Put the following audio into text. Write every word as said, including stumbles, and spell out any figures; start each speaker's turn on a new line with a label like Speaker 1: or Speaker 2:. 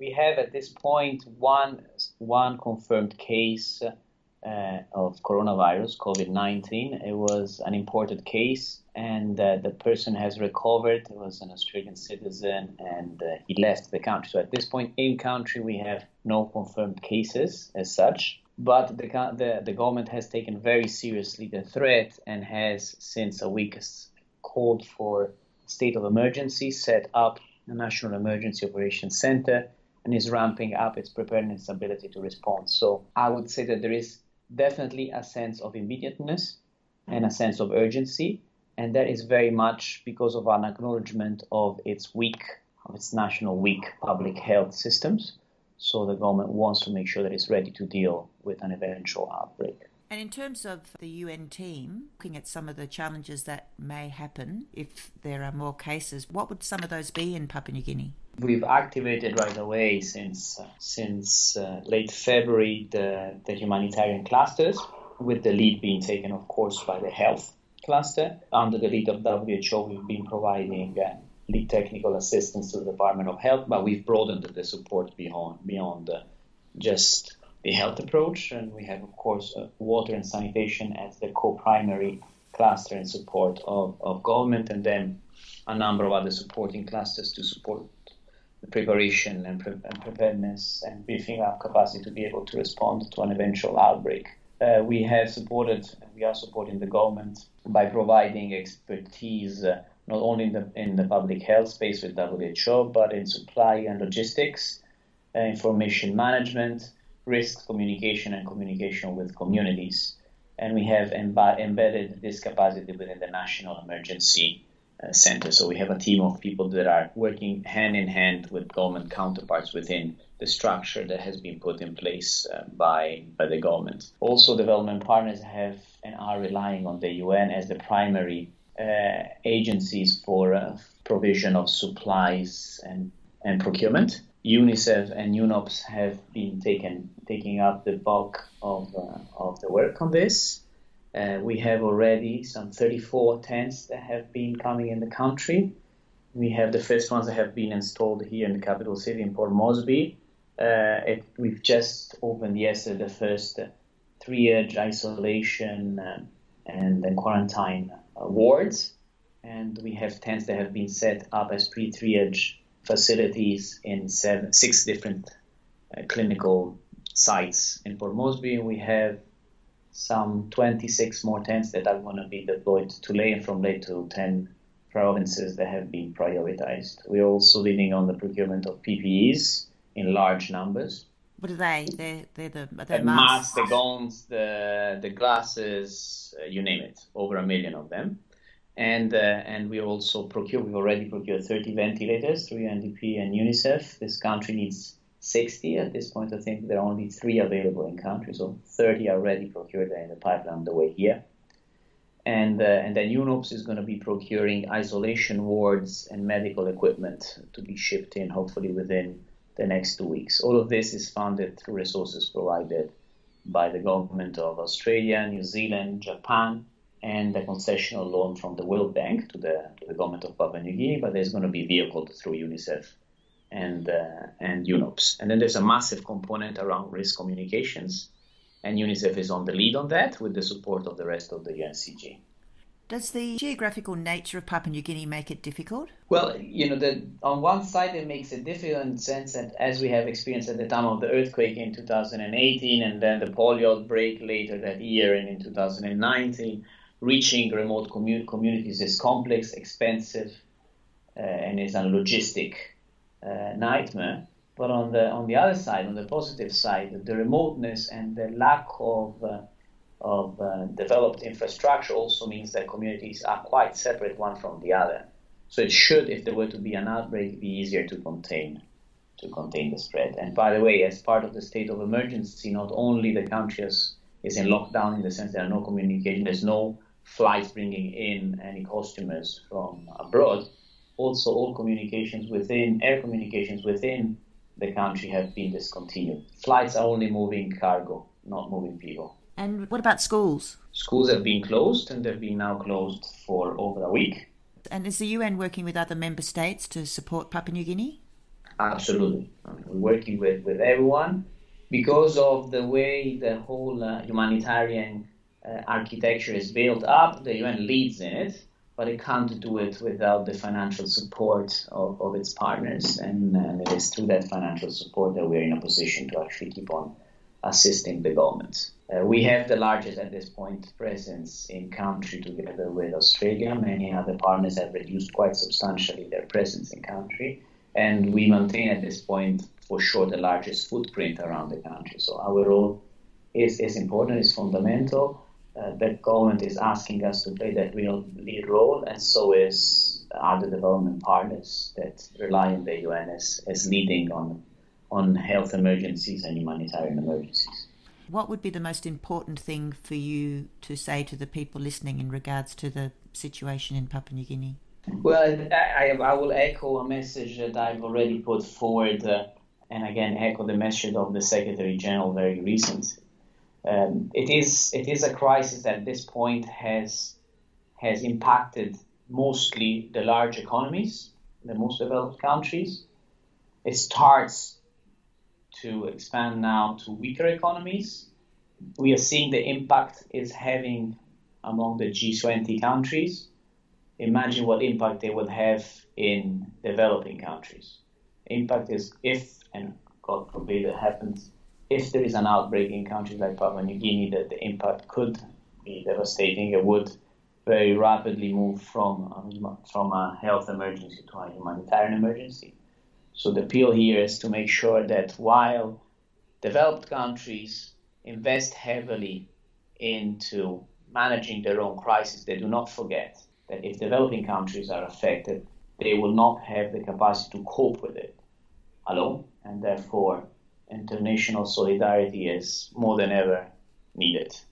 Speaker 1: we have at this point one one confirmed case uh, of coronavirus, COVID nineteen. It was an imported case, and uh, the person has recovered. It was an Australian citizen, and uh, he left the country. So at this point in country, we have no confirmed cases as such. But the, the, the government has taken very seriously the threat and has, since a week, called for state of emergency, set up a National Emergency Operations Center, and is ramping up its preparedness ability to respond. So I would say that there is definitely a sense of immediateness and a sense of urgency, and that is very much because of an acknowledgement of its weak, of its national weak public health systems. So the government wants to make sure that it's ready to deal with an eventual outbreak.
Speaker 2: And in terms of the U N team, looking at some of the challenges that may happen if there are more cases, what would some of those be in Papua New Guinea?
Speaker 1: We've activated right away since uh, since uh, late February the, the humanitarian clusters, with the lead being taken, of course, by the health cluster. Under the lead of W H O, we've been providing uh, lead technical assistance to the Department of Health, but we've broadened the support beyond beyond uh, just the health approach, and we have, of course, uh, water and sanitation as the co-primary cluster in support of, of government, and then a number of other supporting clusters to support the preparation and, pre- and preparedness and beefing up capacity to be able to respond to an eventual outbreak. Uh, we have supported, we are supporting the government by providing expertise uh, not only in the in the public health space with W H O, but in supply and logistics, uh, information management, risk communication, and communication with communities. And we have emb- embedded this capacity within the National Emergency uh, Center. So we have a team of people that are working hand in hand with government counterparts within the structure that has been put in place uh, by, by the government. Also, development partners have and are relying on the U N as the primary uh, agencies for uh, provision of supplies and, and procurement. UNICEF and UNOPS have been taken, taking up the bulk of uh, of the work on this. Uh, we have already some thirty-four tents that have been coming in the country. We have the first ones that have been installed here in the capital city in Port Moresby. Uh, it, we've just opened yesterday the first uh, triage, isolation, uh, and then quarantine uh, wards. And we have tents that have been set up as pre-triage facilities in seven, six different uh, clinical sites in Port Moresby. We have some twenty-six more tents that are going to be deployed to Ley, and from Ley to ten provinces that have been prioritized. We're also leading on the procurement of P P Es in large numbers.
Speaker 2: What are they? They're, they're the they're
Speaker 1: the
Speaker 2: masks,
Speaker 1: masks, the gowns, the, the glasses, uh, you name it, over a million of them. And uh, and we also procure, we've already procured thirty ventilators through U N D P and UNICEF. This country needs sixty. At this point, I think there are only three available in country, so thirty are already procured in the pipeline on the way here. And uh, and then UNOPS is going to be procuring isolation wards and medical equipment to be shipped in, hopefully within the next two weeks. All of this is funded through resources provided by the government of Australia, New Zealand, Japan, and a concessional loan from the World Bank to the, to the government of Papua New Guinea, but there's going to be vehicled through UNICEF and uh, and UNOPS. And then there's a massive component around risk communications, and UNICEF is on the lead on that with the support of the rest of the U N C G.
Speaker 2: Does the geographical nature of Papua New Guinea make it difficult?
Speaker 1: Well, you know, the, on one side it makes it difficult in the sense that, as we have experienced at the time of the earthquake in two thousand eighteen and then the polio outbreak later that year and in two thousand nineteen, reaching remote commun- communities is complex, expensive, uh, and is a logistic uh, nightmare. But on the on the other side, on the positive side, the remoteness and the lack of uh, of uh, developed infrastructure also means that communities are quite separate one from the other. So it should, if there were to be an outbreak, be easier to contain to contain the spread. And by the way, as part of the state of emergency, not only the country is, is in lockdown in the sense there are no communication, there's no flights bringing in any customers from abroad, also all communications within, air communications within the country have been discontinued. Flights are only moving cargo, not moving people.
Speaker 2: And what about schools?
Speaker 1: Schools have been closed, and they've been now closed for over a week.
Speaker 2: And is the U N working with other member states to support Papua New Guinea?
Speaker 1: Absolutely. I mean, we're working with, with everyone because of the way the whole uh, humanitarian uh, architecture is built up. The U N leads in it, but it can't do it without the financial support of, of its partners. And, and it is through that financial support that we're in a position to actually keep on assisting the government. Uh, we have the largest at this point presence in country together with Australia. Many other partners have reduced quite substantially their presence in country. And we maintain at this point, for sure, the largest footprint around the country. So our role is, is important, is fundamental. Uh, the government is asking us to play that real lead role, and so is other development partners that rely on the U N as, as leading on, on health emergencies and humanitarian emergencies.
Speaker 2: What would be the most important thing for you to say to the people listening in regards to the situation in Papua New Guinea?
Speaker 1: Well, I, I will echo a message that I've already put forward, uh, and again echo the message of the Secretary General very recently. Um, it is it is a crisis that at this point has has impacted mostly the large economies, the most developed countries. It starts to expand now to weaker economies. We are seeing the impact it's having among the G twenty countries. Imagine what impact they will have in developing countries. Impact is if, and God forbid it happens, if there is an outbreak in countries like Papua New Guinea, that the impact could be devastating. It would very rapidly move from, um, from a health emergency to a humanitarian emergency. So the appeal here is to make sure that while developed countries invest heavily into managing their own crisis, they do not forget that if developing countries are affected, they will not have the capacity to cope with it alone, and therefore international solidarity is more than ever needed.